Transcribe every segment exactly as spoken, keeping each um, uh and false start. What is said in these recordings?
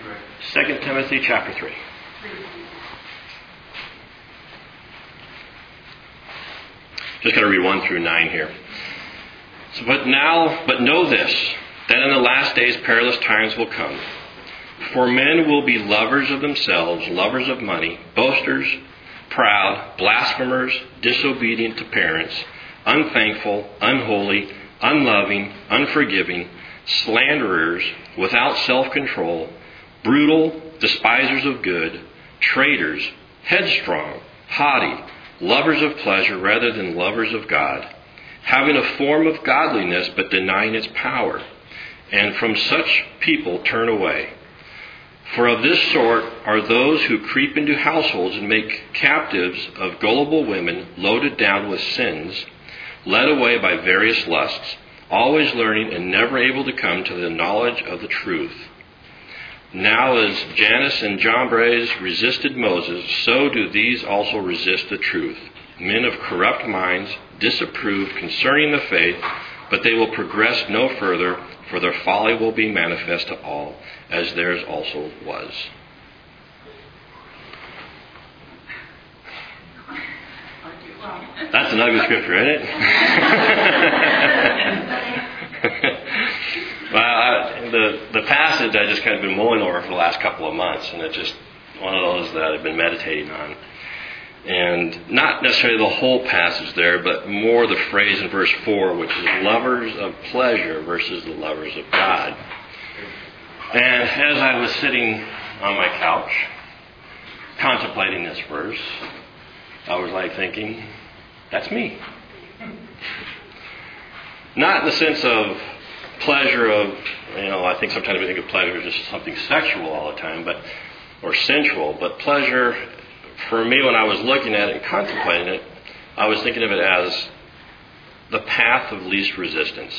Second Timothy chapter three. Just going to read one through nine here. So, but now, but know this, that in the last days perilous times will come. For men will be lovers of themselves, lovers of money, boasters, proud, blasphemers, disobedient to parents, unthankful, unholy, unloving, unforgiving, slanderers, without self-control, brutal, despisers of good, traitors, headstrong, haughty, lovers of pleasure rather than lovers of God, having a form of godliness but denying its power. And from such people turn away. For of this sort are those who creep into households and make captives of gullible women loaded down with sins, led away by various lusts, always learning and never able to come to the knowledge of the truth. Now as Jannes and Jambres resisted Moses, so do these also resist the truth. Men of corrupt minds disapprove concerning the faith, but they will progress no further, for their folly will be manifest to all, as theirs also was. That's an ugly scripture, isn't it? Well, I, the the passage I just kind of been mulling over for the last couple of months, and it's just one of those that I've been meditating on. And not necessarily the whole passage there, but more the phrase in verse four, which is lovers of pleasure versus the lovers of God. And as I was sitting on my couch, contemplating this verse, I was like thinking, that's me. Not in the sense of pleasure of, you know, I think sometimes we think of pleasure as just something sexual all the time, but or sensual, but pleasure, for me, when I was looking at it and contemplating it, I was thinking of it as the path of least resistance.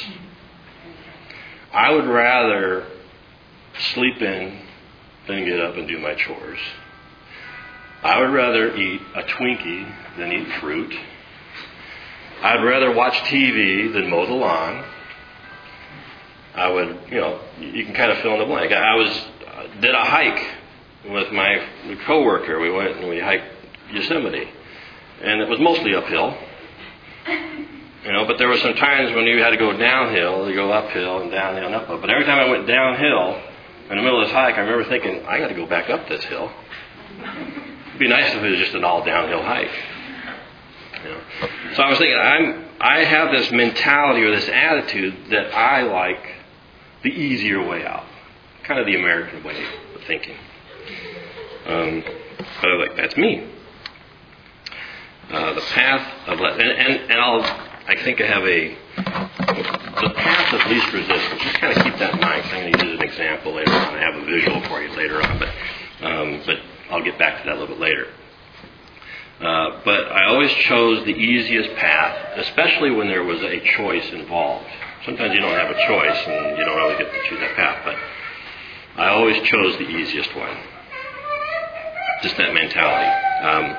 I would rather sleep in than get up and do my chores. I would rather eat a Twinkie than eat fruit. I'd rather watch T V than mow the lawn. I would, you know, you can kind of fill in the blank. I was did a hike with my coworker. We went and we hiked Yosemite, and it was mostly uphill. You know, but there were some times when you had to go downhill, you go uphill and downhill and uphill. But every time I went downhill in the middle of this hike, I remember thinking, I got to go back up this hill. It'd be nice if it was just an all downhill hike. You know? So I was thinking, I'm I have this mentality or this attitude that I like the easier way out, kind of the American way of thinking. Um, but I was like, that's me. Uh, the path of and, and and I'll I think I have a the path of least resistance. Just kind of keep that in mind. I'm going to use an example later on. I have a visual for you later on, but um, but I'll get back to that a little bit later. Uh, but I always chose the easiest path, especially when there was a choice involved. Sometimes you don't have a choice and you don't always get to choose that path, but I always chose the easiest one. Just that mentality. Um,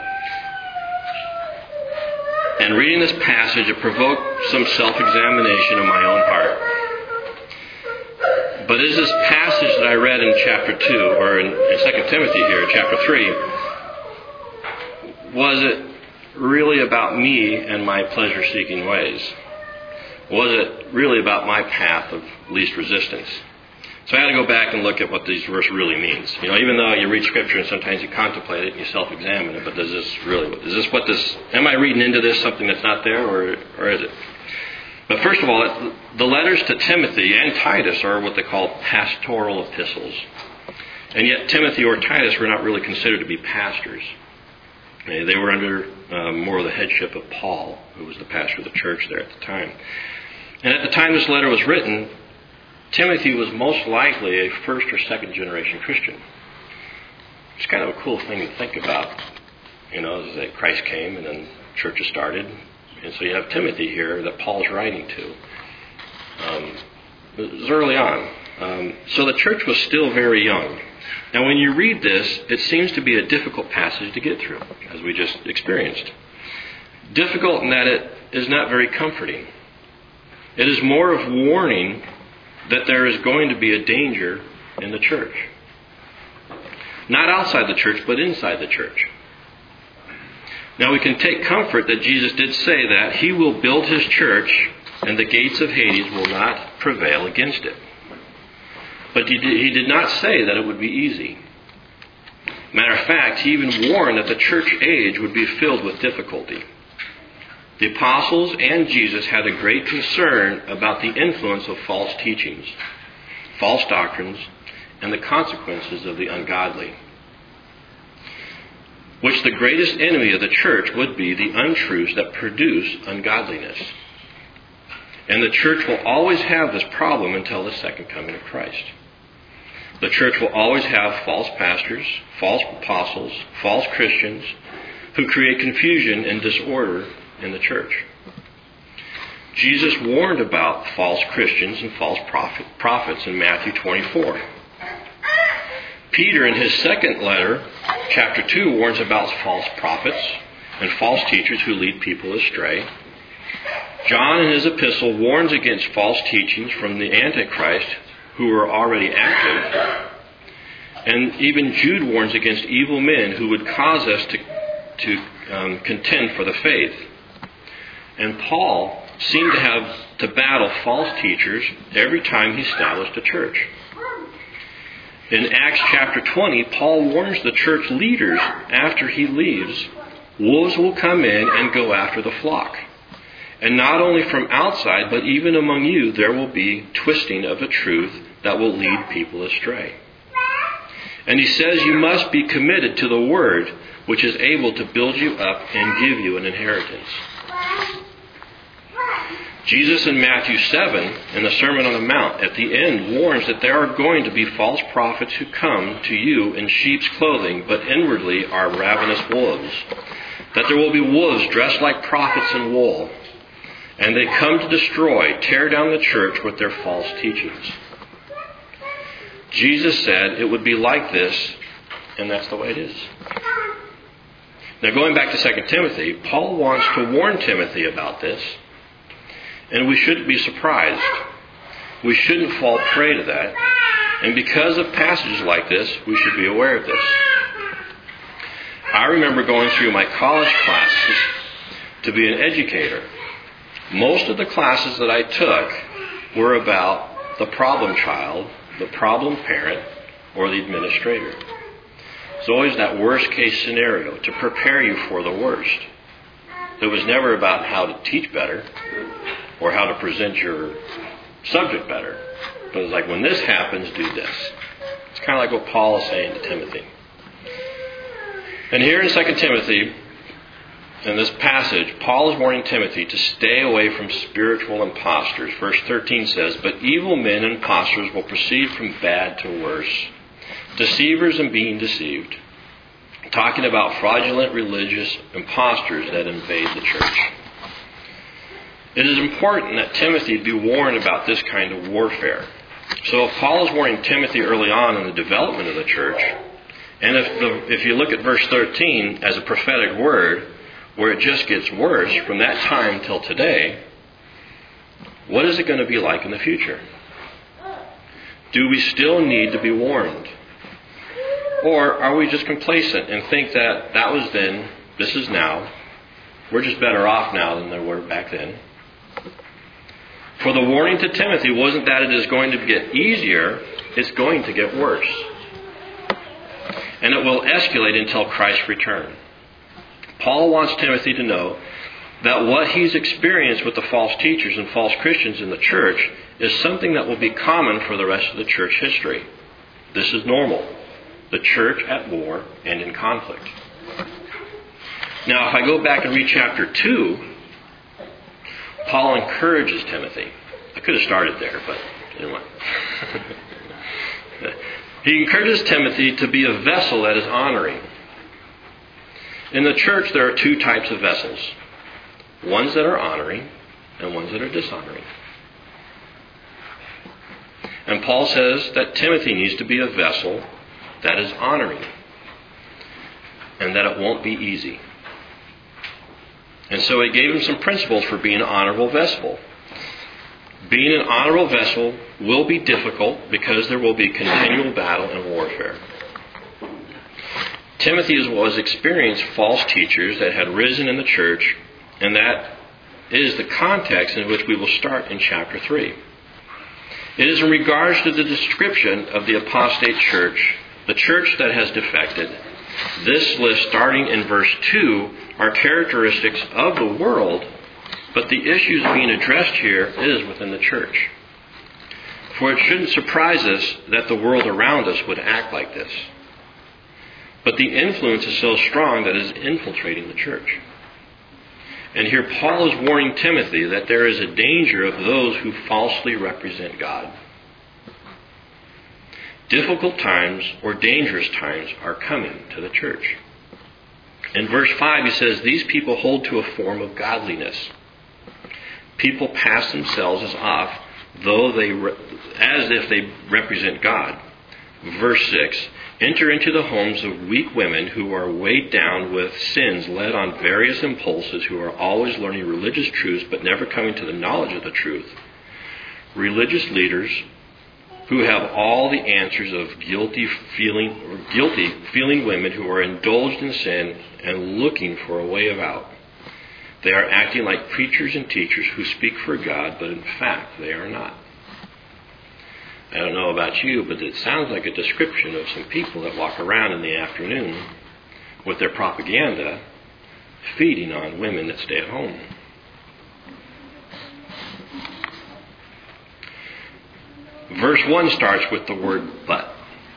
and reading this passage, it provoked some self-examination of my own heart. But is this passage that I read in chapter two, or in, in Second Timothy here, chapter three, was it really about me and my pleasure-seeking ways? Was it really about my path of least resistance? So I had to go back and look at what this verse really means. You know, even though you read Scripture and sometimes you contemplate it and you self-examine it, but does this really, is this what this, am I reading into this something that's not there, or, or is it? But first of all, the letters to Timothy and Titus are what they call pastoral epistles. And yet Timothy or Titus were not really considered to be pastors. They were under uh, more of the headship of Paul, who was the pastor of the church there at the time. And at the time this letter was written, Timothy was most likely a first or second generation Christian. It's kind of a cool thing to think about. You know, is that Christ came and then churches started. And so you have Timothy here that Paul's writing to. Um, it was early on. Um, so the church was still very young. Now when you read this, it seems to be a difficult passage to get through, as we just experienced. Difficult in that it is not very comforting. It is more of warning that there is going to be a danger in the church. not outside the church, but inside the church. Now we can take comfort that Jesus did say that he will build his church and the gates of Hades will not prevail against it. But he did, he did not say that it would be easy. Matter of fact, he even warned that the church age would be filled with difficulty. The apostles and Jesus had a great concern about the influence of false teachings, false doctrines, and the consequences of the ungodly. Which the greatest enemy of the church would be the untruths that produce ungodliness. And the church will always have this problem until the second coming of Christ. The church will always have false pastors, false apostles, false Christians who create confusion and disorder in the church. Jesus warned about false Christians and false prophet, prophets in Matthew twenty-four. Peter in his second letter, chapter two, warns about false prophets and false teachers who lead people astray. John in his epistle warns against false teachings from the Antichrist who are already active. And even Jude warns against evil men who would cause us to, to um, contend for the faith. And Paul seemed to have to battle false teachers every time he established a church. In Acts chapter twenty, Paul warns the church leaders after he leaves, wolves will come in and go after the flock. And not only from outside, but even among you, there will be twisting of the truth that will lead people astray. And he says you must be committed to the word, which is able to build you up and give you an inheritance. Jesus in Matthew seven, in the Sermon on the Mount, at the end warns that there are going to be false prophets who come to you in sheep's clothing, but inwardly are ravenous wolves. That there will be wolves dressed like prophets in wool. And they come to destroy, tear down the church with their false teachings. Jesus said it would be like this, and that's the way it is. Now going back to Second Timothy, Paul wants to warn Timothy about this. And we shouldn't be surprised. We shouldn't fall prey to that. And because of passages like this, we should be aware of this. I remember going through my college classes to be an educator. Most of the classes that I took were about the problem child, the problem parent, or the administrator. It's always that worst case scenario to prepare you for the worst. It was never about how to teach better or how to present your subject better. But it's like, when this happens, do this. It's kind of like what Paul is saying to Timothy. And here in Second Timothy, in this passage, Paul is warning Timothy to stay away from spiritual impostors. Verse thirteen says, "But evil men and impostors will proceed from bad to worse, deceivers and being deceived." Talking about fraudulent religious impostors that invade the church. It is important that Timothy be warned about this kind of warfare. So if Paul is warning Timothy early on in the development of the church, and if the, if you look at verse thirteen as a prophetic word, where it just gets worse from that time till today, what is it going to be like in the future? Do we still need to be warned? Or are we just complacent and think that that was then, this is now, we're just better off now than they were back then? For the warning to Timothy wasn't that it is going to get easier, it's going to get worse. And it will escalate until Christ's return. Paul wants Timothy to know that what he's experienced with the false teachers and false Christians in the church is something that will be common for the rest of the church history. This is normal. The church at war and in conflict. Now, if I go back and read chapter two, Paul encourages Timothy. I could have started there, but anyway. He encourages Timothy to be a vessel that is honoring. In the church, there are two types of vessels. Ones that are honoring and ones that are dishonoring. And Paul says that Timothy needs to be a vessel that is honoring. And that it won't be easy. And so he gave him some principles for being an honorable vessel. Being an honorable vessel will be difficult because there will be continual battle and warfare. Timothy was experienced false teachers that had risen in the church, and that is the context in which we will start in chapter three. It is in regards to the description of the apostate church, the church that has defected. This list, starting in verse two, are characteristics of the world, but the issues being addressed here is within the church. For it shouldn't surprise us that the world around us would act like this. But the influence is so strong that it is infiltrating the church. And here Paul is warning Timothy that there is a danger of those who falsely represent God. Difficult times or dangerous times are coming to the church. In verse five he says, these people hold to a form of godliness. People pass themselves as off, though they re- as if they represent God. Verse six, enter into the homes of weak women who are weighed down with sins, led on various impulses, who are always learning religious truths but never coming to the knowledge of the truth. Religious leaders who have all the answers of guilty feeling or guilty feeling women who are indulged in sin and looking for a way of out. They are acting like preachers and teachers who speak for God, but in fact they are not. I don't know about you, but it sounds like a description of some people that walk around in the afternoon with their propaganda feeding on women that stay at home. Verse one starts with the word but,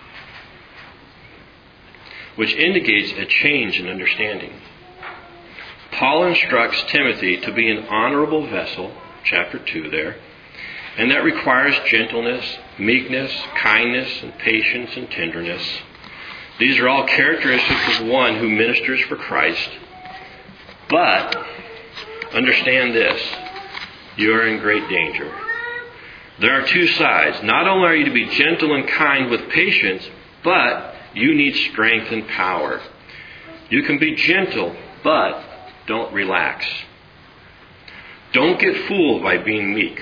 which indicates a change in understanding. Paul instructs Timothy to be an honorable vessel, chapter two there, and that requires gentleness, meekness, kindness, and patience and tenderness. These are all characteristics of one who ministers for Christ. But understand this, you are in great danger. There are two sides. Not only are you to be gentle and kind with patience, but you need strength and power. You can be gentle, but don't relax. Don't get fooled by being meek.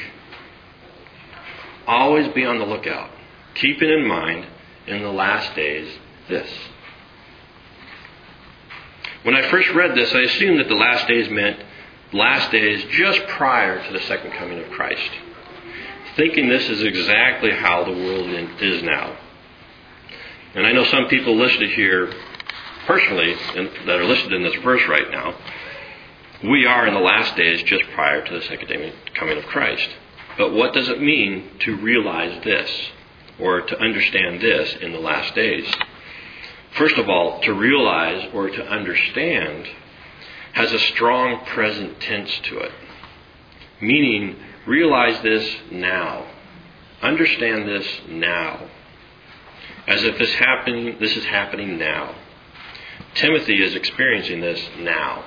Always be on the lookout, keeping in mind in the last days this. When I first read this, I assumed that the last days meant last days just prior to the second coming of Christ, thinking this is exactly how the world is now. And I know some people listed here personally that are listed in this verse right now. We are in the last days just prior to the second coming of Christ. But what does it mean to realize this or to understand this in the last days? First of all, to realize or to understand has a strong present tense to it. Meaning, realize this now. Understand this now. As if this happening, this is happening now. Timothy is experiencing this now.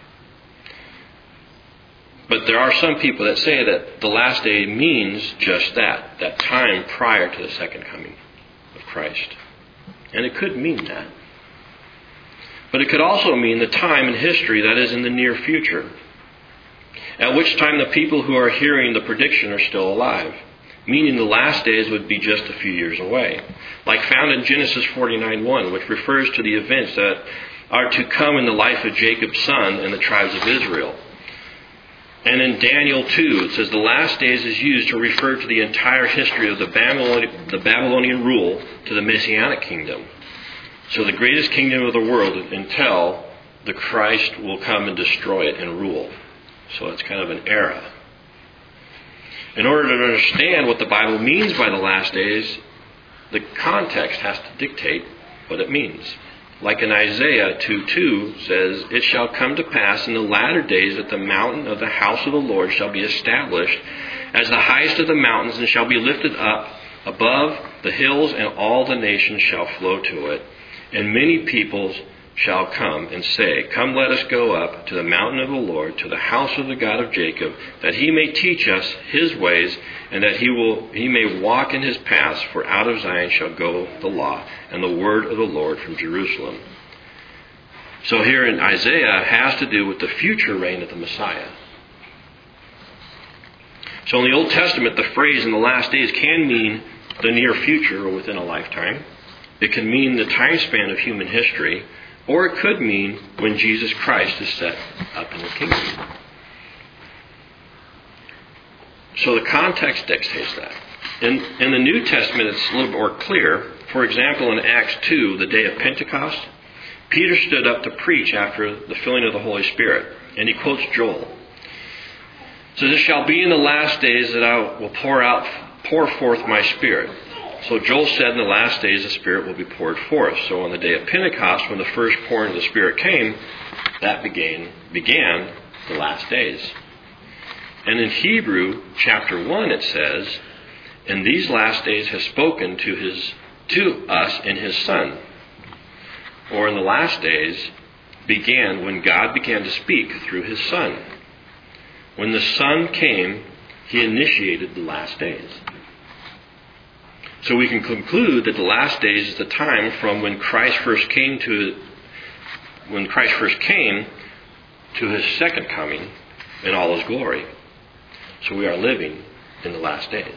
But there are some people that say that the last day means just that, that time prior to the second coming of Christ. And it could mean that. But it could also mean the time in history that is in the near future, at which time the people who are hearing the prediction are still alive, meaning the last days would be just a few years away, like found in Genesis forty-nine one, which refers to the events that are to come in the life of Jacob's son and the tribes of Israel. And in Daniel two, it says the last days is used to refer to the entire history of the Babylonian, the Babylonian rule to the Messianic kingdom. So the greatest kingdom of the world until the Christ will come and destroy it and rule. So it's kind of an era. In order to understand what the Bible means by the last days, the context has to dictate what it means. Like in Isaiah two two says, it shall come to pass in the latter days that the mountain of the house of the Lord shall be established as the highest of the mountains, and shall be lifted up above the hills, and all the nations shall flow to it. And many peoples shall come and say, come, let us go up to the mountain of the Lord, to the house of the God of Jacob, that he may teach us his ways, and that he will he may walk in his paths. For out of Zion shall go the law, and the word of the Lord from Jerusalem. So here in Isaiah has to do with the future reign of the Messiah. So in the Old Testament, the phrase in the last days can mean the near future or within a lifetime. It can mean the time span of human history, Or it could mean when Jesus Christ is set up in the kingdom. So the context dictates that. In, in the New Testament, it's a little bit more clear. For example, in Acts two, the day of Pentecost, Peter stood up to preach after the filling of the Holy Spirit. And he quotes Joel. So it shall be in the last days that I will pour out, pour forth my Spirit. So Joel said in the last days the Spirit will be poured forth. So on the day of Pentecost, when the first pouring of the Spirit came, that began, began the last days. And in Hebrew chapter one it says, "And these last days has spoken to his to us in his Son." Or in the last days began when God began to speak through his Son. When the Son came, he initiated the last days. So we can conclude that the last days is the time from when Christ first came to when Christ first came to his second coming in all his glory. So we are living in the last days.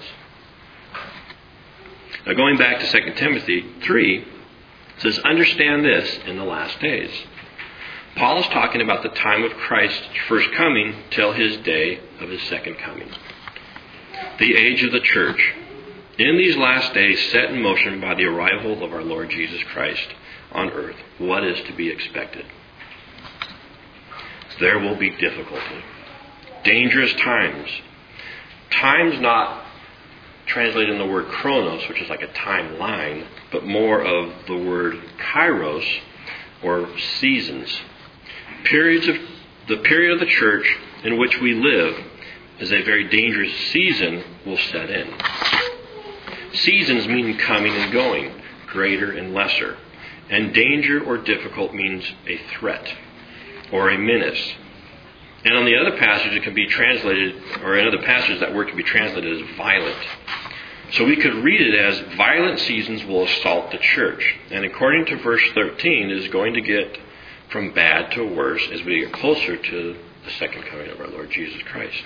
Now going back to Second Timothy three, it says, "Understand this in the last days." Paul is talking about the time of Christ's first coming till his day of his second coming. The age of the church. In these last days set in motion by the arrival of our Lord Jesus Christ on earth, what is to be expected? There will be difficulty. Dangerous times. Times not translated in the word chronos, which is like a timeline, but more of the word kairos, or seasons. Periods of the period of the church in which we live is a very dangerous season will set in. Seasons mean coming and going, greater and lesser. And danger or difficult means a threat or a menace. And on the other passage it can be translated, or in other passages that word can be translated as violent. So we could read it as violent seasons will assault the church. And according to verse thirteen, it is going to get from bad to worse as we get closer to the second coming of our Lord Jesus Christ.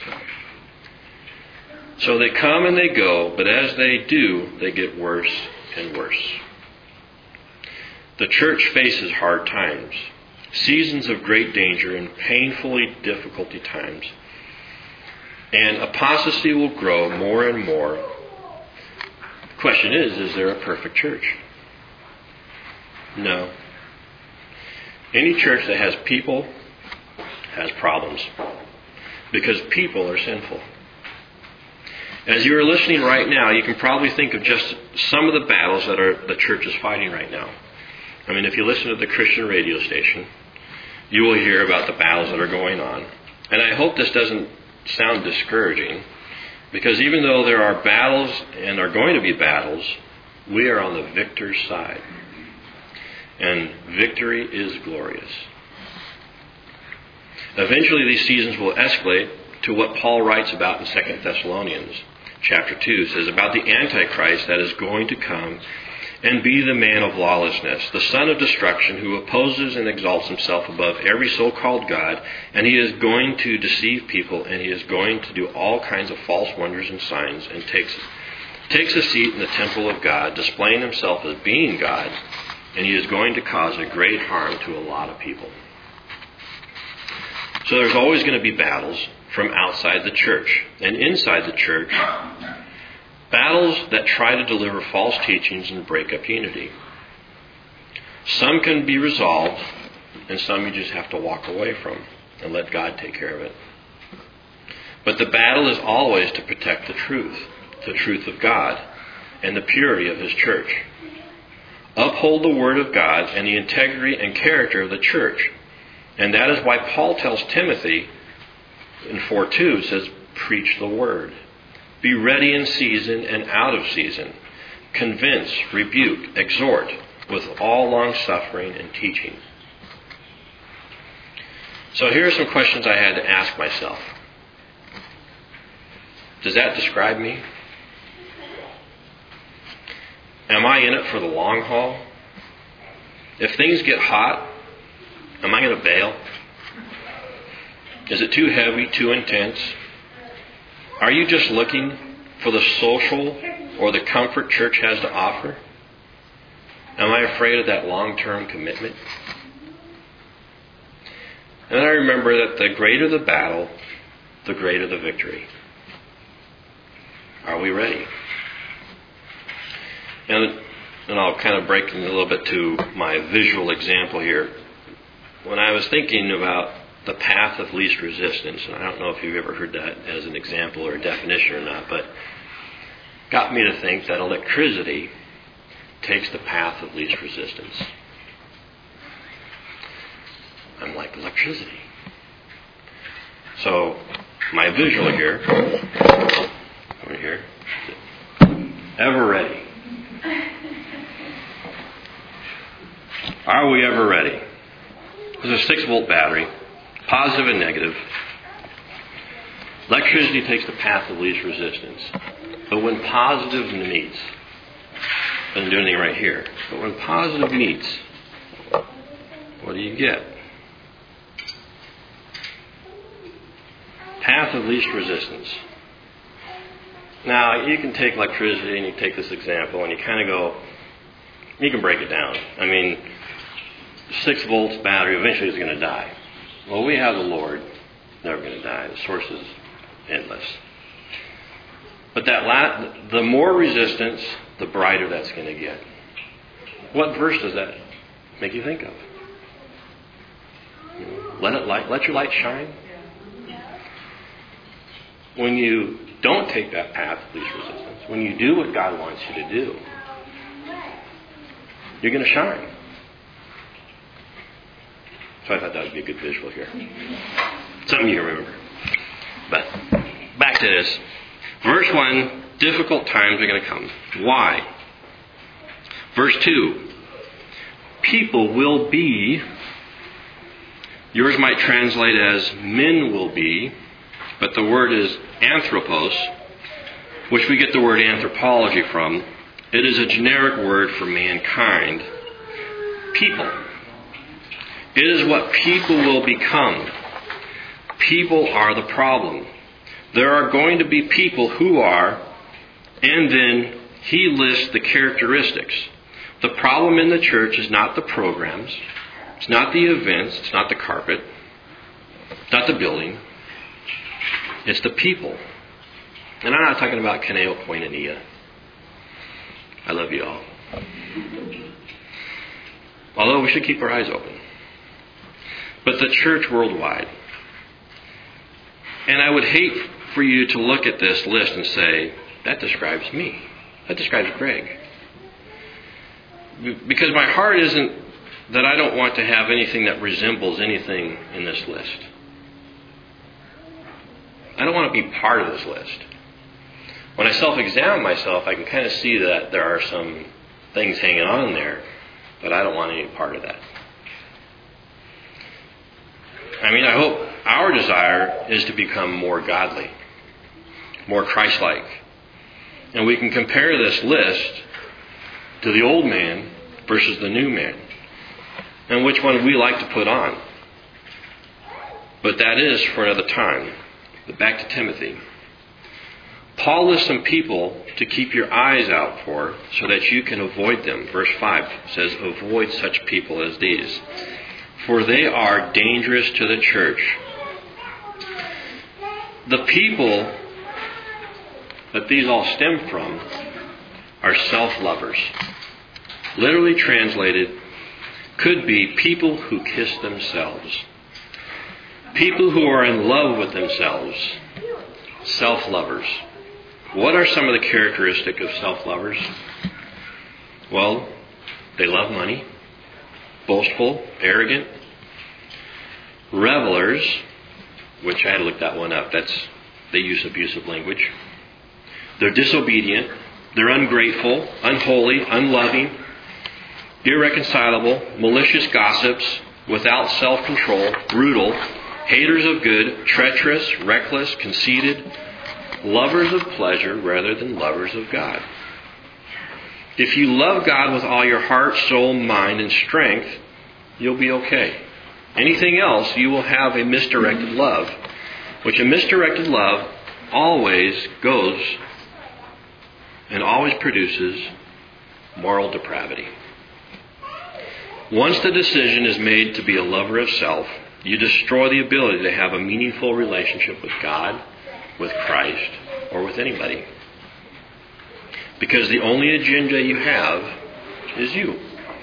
So they come and they go, but as they do, they get worse and worse. The church faces hard times, seasons of great danger and painfully difficulty times. And apostasy will grow more and more. The question is, is there a perfect church? No. Any church that has people has problems because people are sinful. As you are listening right now, you can probably think of just some of the battles that are the church is fighting right now. I mean, if you listen to the Christian radio station, you will hear about the battles that are going on. And I hope this doesn't sound discouraging, because even though there are battles and are going to be battles, we are on the victor's side. And victory is glorious. Eventually these seasons will escalate to what Paul writes about in Second Thessalonians chapter two. It says about the Antichrist that is going to come and be the man of lawlessness, the son of destruction, who opposes and exalts himself above every so-called God, and he is going to deceive people, and he is going to do all kinds of false wonders and signs, and takes takes a seat in the temple of God, displaying himself as being God, and he is going to cause a great harm to a lot of people. So there's always going to be battles from outside the church and inside the church. Battles that try to deliver false teachings and break up unity. Some can be resolved, and some you just have to walk away from and let God take care of it. But the battle is always to protect the truth, the truth of God, and the purity of His church. Uphold the Word of God and the integrity and character of the church. And that is why Paul tells Timothy in four two, says, preach the Word. Be ready in season and out of season. Convince, rebuke, exhort with all long-suffering and teaching. So here are some questions I had to ask myself. Does that describe me? Am I in it for the long haul? If things get hot, am I going to bail? Is it too heavy, too intense? Are you just looking for the social or the comfort church has to offer? Am I afraid of that long-term commitment? And I remember that the greater the battle, the greater the victory. Are we ready? And, and I'll kind of break it a little bit to my visual example here. When I was thinking about the path of least resistance, and I don't know if you've ever heard that as an example or a definition or not, but got me to think that electricity takes the path of least resistance. I'm like electricity. So my visual here, over here, ever ready? Are we ever ready? There's a six volt battery, positive and negative. Electricity takes the path of least resistance. But when positive meets, doesn't do anything right here, but when positive meets, what do you get? Path of least resistance. Now, you can take electricity and you take this example and you kind of go, you can break it down. I mean, six volts battery eventually is going to die. Well, we have the Lord, never going to die. The source is endless. But that la- the more resistance, the brighter that's going to get. What verse does that make you think of? Let it light, let your light shine. When you don't take that path of least resistance, when you do what God wants you to do, you're going to shine. So I thought that would be a good visual here. Something you can remember. But back to this. Verse one, difficult times are going to come. Why? Verse two, people will be, yours might translate as men will be, but the word is anthropos, which we get the word anthropology from. It is a generic word for mankind. People. It is what people will become. People are the problem. There are going to be people who are, and then he lists the characteristics. The problem in the church is not the programs, it's not the events, it's not the carpet, it's not the building, it's the people. And I'm not talking about Kaneo Koinonia. I love you all. Although we should keep our eyes open. But the church worldwide. And I would hate for you to look at this list and say, that describes me. That describes Greg. Because my heart isn't that I don't want to have anything that resembles anything in this list. I don't want to be part of this list. When I self-examine myself, I can kind of see that there are some things hanging on there, but I don't want any part of that. I mean, I hope our desire is to become more godly, more Christ-like. And we can compare this list to the old man versus the new man, and which one we like to put on. But that is for another time. But back to Timothy. Paul lists some people to keep your eyes out for so that you can avoid them. Verse five says, avoid such people as these, for they are dangerous to the church. The people that these all stem from are self-lovers. Literally translated, could be people who kiss themselves. People who are in love with themselves. Self-lovers. What are some of the characteristics of self-lovers? Well, they love money, boastful, arrogant, revelers, which I had to look that one up. That's, they use abusive language. They're disobedient. They're ungrateful, unholy, unloving, irreconcilable, malicious gossips, without self-control, brutal, haters of good, treacherous, reckless, conceited, lovers of pleasure rather than lovers of God. If you love God with all your heart, soul, mind, and strength, you'll be okay. Anything else, you will have a misdirected love, which a misdirected love always goes and always produces moral depravity. Once the decision is made to be a lover of self, You destroy the ability to have a meaningful relationship with God, with Christ, or with anybody. Because the only agenda you have is you.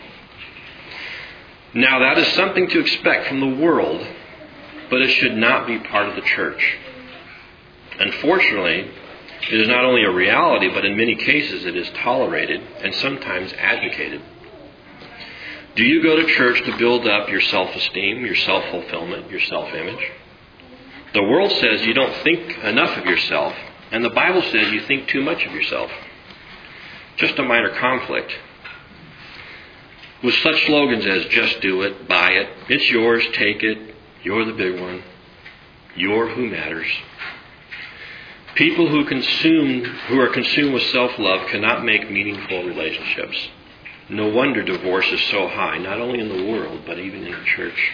Now, that is something to expect from the world, but it should not be part of the church. Unfortunately, it is not only a reality, but in many cases it is tolerated and sometimes advocated. Do you go to church to build up your self-esteem, your self-fulfillment, your self-image? The world says you don't think enough of yourself, and the Bible says you think too much of yourself. Just a minor conflict. With such slogans as just do it, buy it, it's yours, take it, you're the big one, you're who matters. People who consume, who are consumed with self-love cannot make meaningful relationships. No wonder divorce is so high, not only in the world, but even in the church.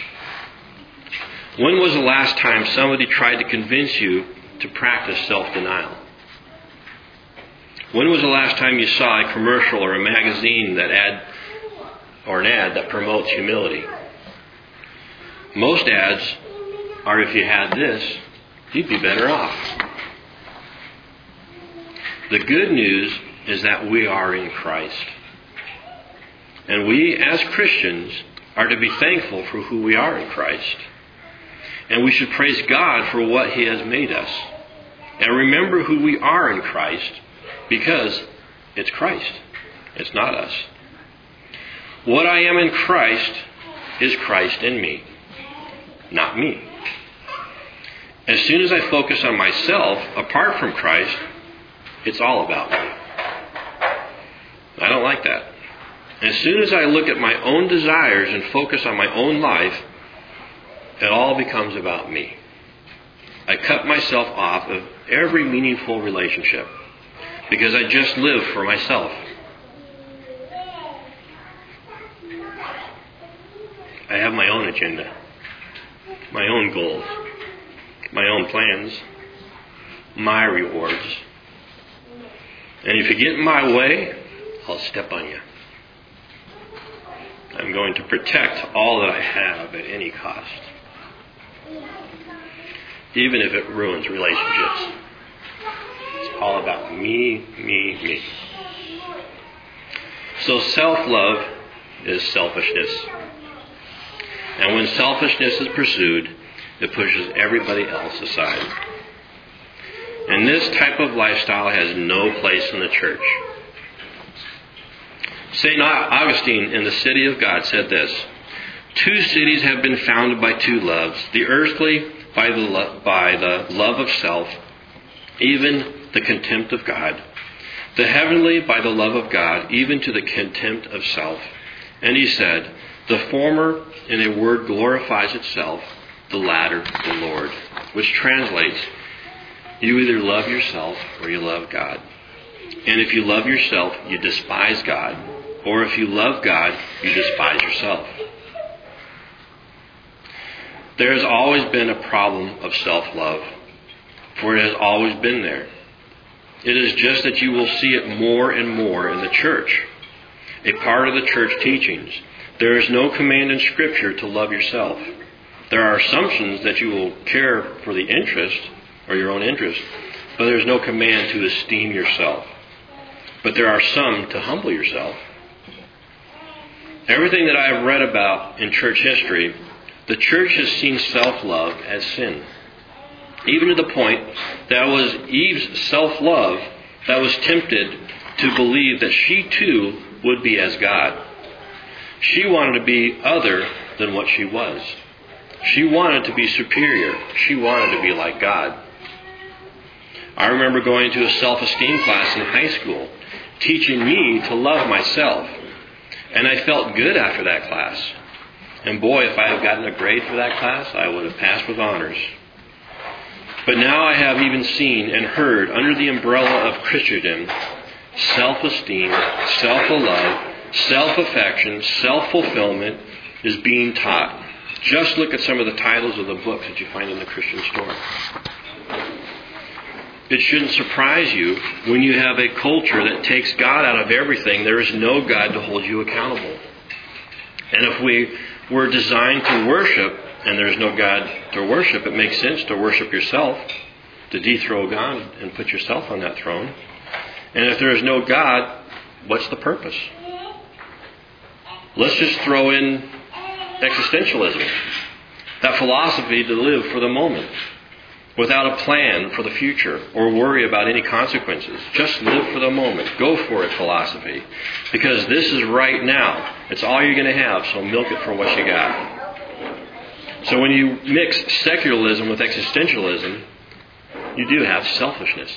When was the last time somebody tried to convince you to practice self-denial? When was the last time you saw a commercial or a magazine that ad, or an ad that promotes humility? Most ads are, if you had this, you'd be better off. The good news is that we are in Christ. And we, as Christians, are to be thankful for who we are in Christ. And we should praise God for what He has made us. And remember who we are in Christ, because it's Christ. It's not us. What I am in Christ is Christ in me, not me. As soon as I focus on myself, apart from Christ, it's all about me. I don't like that. As soon as I look at my own desires and focus on my own life, it all becomes about me. I cut myself off of every meaningful relationship because I just live for myself. I have my own agenda, my own goals, my own plans, my rewards. And if you get in my way, I'll step on you. I'm going to protect all that I have at any cost, even if it ruins relationships. It's all about me, me, me. So self-love is selfishness. And when selfishness is pursued, it pushes everybody else aside. And this type of lifestyle has no place in the church. Saint Augustine in The City of God said this: two cities have been founded by two loves, the earthly by the, lo- by the love of self, even the contempt of God, the heavenly by the love of God, even to the contempt of self. And he said, the former in a word glorifies itself, the latter the Lord, which translates, you either love yourself or you love God. And if you love yourself, you despise God. Or if you love God, you despise yourself. There has always been a problem of self-love, for it has always been there. It is just that you will see it more and more in the church, a part of the church teachings. There is no command in Scripture to love yourself. There are assumptions that you will care for the interest, or your own interest, but there is no command to esteem yourself. But there are some to humble yourself. Everything that I have read about in church history, the church has seen self-love as sin. Even to the point that it was Eve's self-love that was tempted to believe that she too would be as God. She wanted to be other than what she was. She wanted to be superior. She wanted to be like God. I remember going to a self-esteem class in high school, teaching me to love myself. And I felt good after that class. And boy, if I had gotten a grade for that class, I would have passed with honors. But now I have even seen and heard under the umbrella of Christendom, self-esteem, self-love, self-affection, self-fulfillment is being taught. Just look at some of the titles of the books that you find in the Christian store. It shouldn't surprise you when you have a culture that takes God out of everything. There is no God to hold you accountable. And if we were designed to worship and there's no God to worship, it makes sense to worship yourself, to dethrone God and put yourself on that throne. And if there is no God, what's the purpose? Let's just throw in existentialism, that philosophy to live for the moment, without a plan for the future or worry about any consequences. Just live for the moment. Go for it philosophy. Because this is right now. It's all you're going to have, so milk it for what you got. So when you mix secularism with existentialism, you do have selfishness.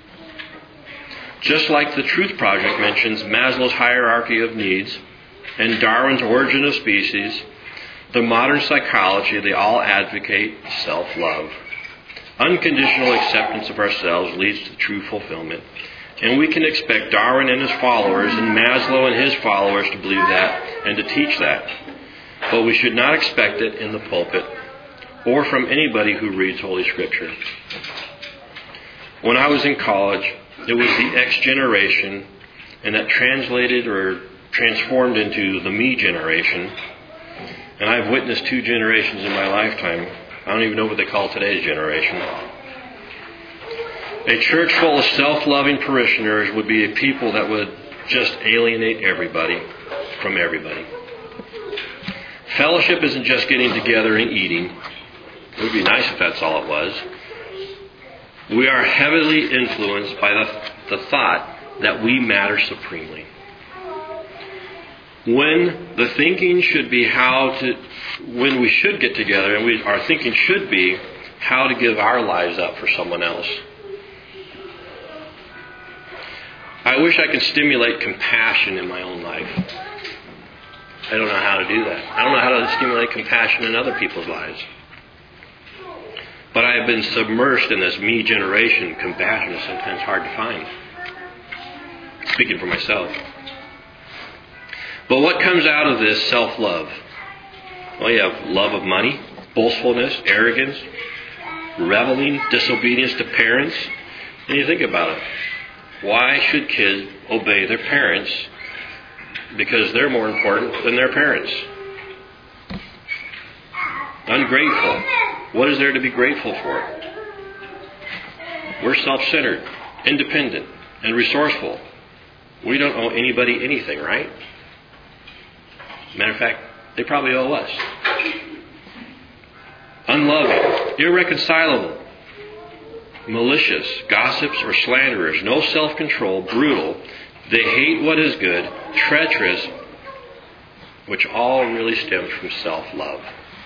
Just like the Truth Project mentions Maslow's hierarchy of needs and Darwin's origin of species, the modern psychology, they all advocate self-love. Unconditional acceptance of ourselves leads to true fulfillment. And we can expect Darwin and his followers and Maslow and his followers to believe that and to teach that. But we should not expect it in the pulpit or from anybody who reads Holy Scripture. When I was in college, it was the X generation, and that translated or transformed into the me generation. And I've witnessed two generations in my lifetime. I don't even know what they call today's generation. A church full of self-loving parishioners would be a people that would just alienate everybody from everybody. Fellowship isn't just getting together and eating. It would be nice if that's all it was. We are heavily influenced by the, the thought that we matter supremely. When the thinking should be how to, when we should get together, and we, our thinking should be how to give our lives up for someone else. I wish I could stimulate compassion in my own life. I don't know how to do that. I don't know how to stimulate compassion in other people's lives. But I have been submersed in this me generation. Compassion is sometimes hard to find. Speaking for myself. But what comes out of this self-love? Well, you have love of money, boastfulness, arrogance, reveling, disobedience to parents. And you think about it. Why should kids obey their parents? Because they're more important than their parents. Ungrateful. What is there to be grateful for? We're self-centered, independent, and resourceful. We don't owe anybody anything, right? Matter of fact, they probably owe us. Unloving, irreconcilable, malicious, gossips or slanderers, no self-control, brutal. They hate what is good, treacherous, which all really stems from self-love.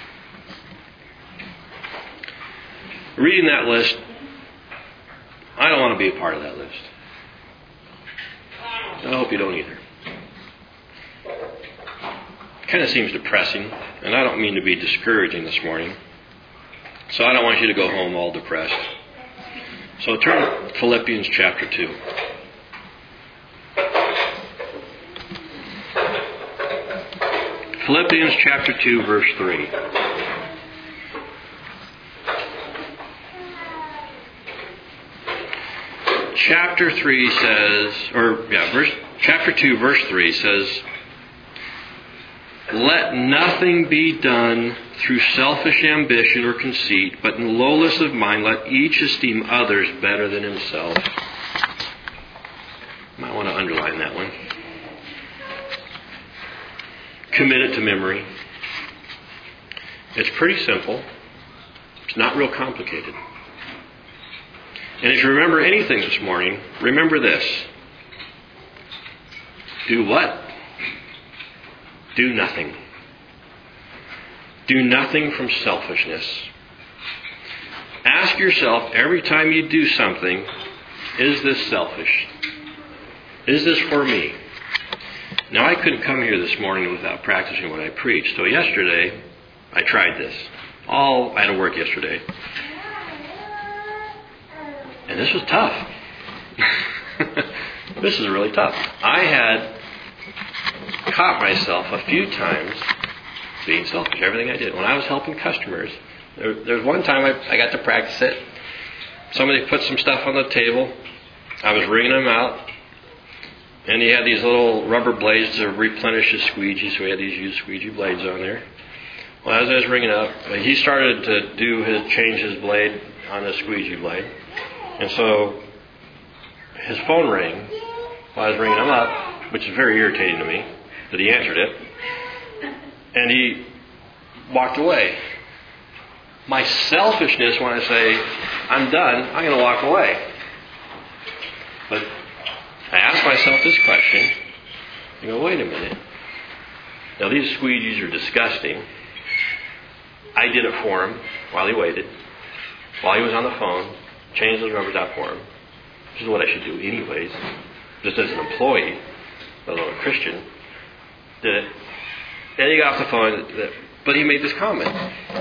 Reading that list, I don't want to be a part of that list. I hope you don't either. It kind of seems depressing, and I don't mean to be discouraging this morning. So I don't want you to go home all depressed. So turn to Philippians chapter two. Philippians chapter two, verse three. Chapter three says, or yeah, verse chapter two, verse three says, "Let nothing be done through selfish ambition or conceit, but in lowliness of mind let each esteem others better than himself." Might want to underline that one. Commit it to memory. It's pretty simple. It's not real complicated. And if you remember anything this morning, remember this. Do what? Do nothing. Do nothing from selfishness. Ask yourself every time you do something, is this selfish? Is this for me? Now, I couldn't come here this morning without practicing what I preached. So yesterday, I tried this. All I had to work yesterday. And this was tough. This is really tough. I had caught myself a few times being selfish. Everything I did. When I was helping customers, there, there was one time I, I got to practice it. Somebody put some stuff on the table. I was wringing them out. And he had these little rubber blades to replenish his squeegee, so he had these used squeegee blades on there. Well, as I was ringing up, he started to do his change his blade on the squeegee blade. And so his phone rang while I was ringing him up, which is very irritating to me that he answered it. And he walked away. My selfishness when I say, I'm done, I'm going to walk away. But I asked myself this question. I go, wait a minute. Now these squeegees are disgusting. I did it for him while he waited. While he was on the phone, changed those rubbers out for him. Which is what I should do anyways. Just as an employee, let alone a Christian. Did it. And he got off the phone, but he made this comment.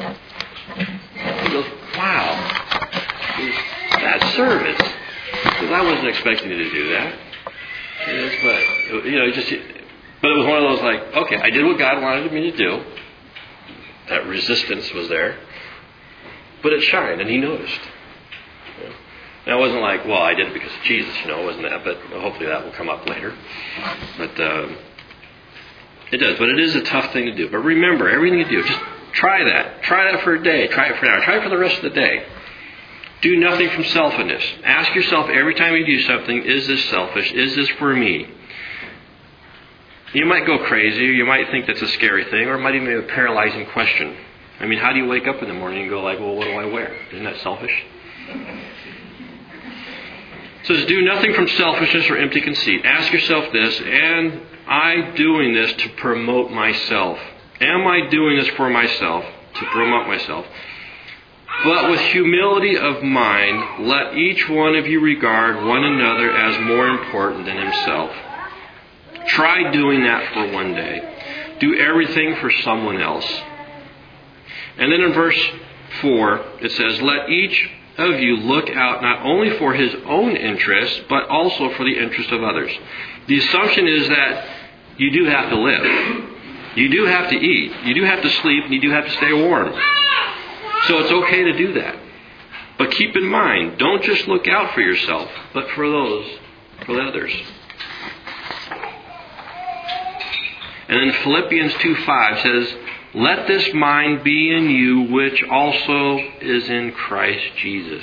He goes, wow, that's service. Because I wasn't expecting you to do that. Yes, but, you know, just, but it was one of those like, okay, I did what God wanted me to do. That resistance was there. But it shined, and he noticed. You know? Now, it wasn't like, well, I did it because of Jesus, you know, it wasn't that, but hopefully that will come up later. But um, it does, but it is a tough thing to do. But remember, everything you do, just try that. Try that for a day. Try it for an hour. Try it for the rest of the day. Do nothing from selfishness. Ask yourself every time you do something, is this selfish? Is this for me? You might go crazy, or you might think that's a scary thing, or it might even be a paralyzing question. I mean, how do you wake up in the morning and go like, well, what do I wear? Isn't that selfish? It says, do nothing from selfishness or empty conceit. Ask yourself this, am I doing this to promote myself? Am I doing this for myself, to promote myself? But with humility of mind, let each one of you regard one another as more important than himself. Try doing that for one day. Do everything for someone else. And then in verse four, it says, let each of you look out not only for his own interests, but also for the interest of others. The assumption is that you do have to live. You do have to eat. You do have to sleep. And you do have to stay warm. So it's okay to do that. But keep in mind, don't just look out for yourself, but for those, for the others. And then Philippians two five says, let this mind be in you, which also is in Christ Jesus.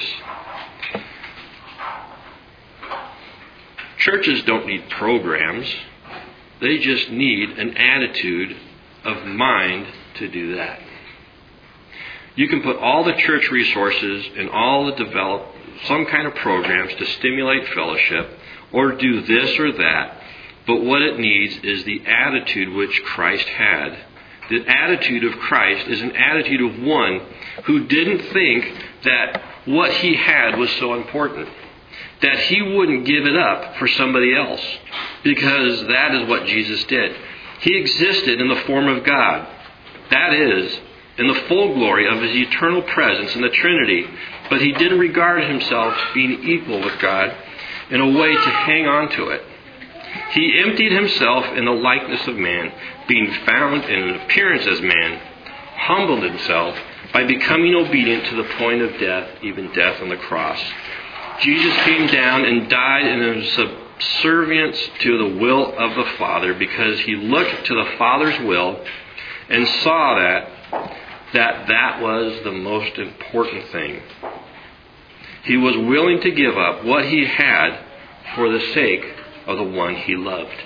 Churches don't need programs. They just need an attitude of mind to do that. You can put all the church resources and all the develop some kind of programs to stimulate fellowship or do this or that. But what it needs is the attitude which Christ had. The attitude of Christ is an attitude of one who didn't think that what he had was so important, that he wouldn't give it up for somebody else, because that is what Jesus did. He existed in the form of God. That is, in the full glory of his eternal presence in the Trinity, but he didn't regard himself being equal with God in a way to hang on to it. He emptied himself in the likeness of man, being found in an appearance as man, humbled himself by becoming obedient to the point of death, even death on the cross. Jesus came down and died in subservience to the will of the Father, because he looked to the Father's will and saw that that that was the most important thing. He was willing to give up what he had for the sake of the one he loved.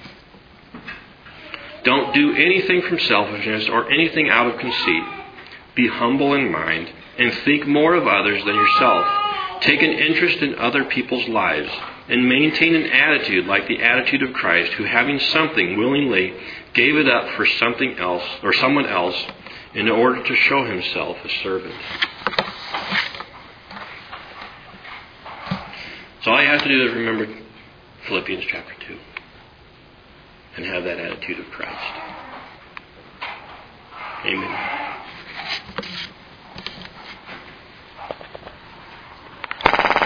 Don't do anything from selfishness or anything out of conceit. Be humble in mind and think more of others than yourself. Take an interest in other people's lives and maintain an attitude like the attitude of Christ, who, having something, willingly gave it up for something else or someone else in order to show himself a servant. So all you have to do is remember Philippians chapter two and have that attitude of Christ. Amen.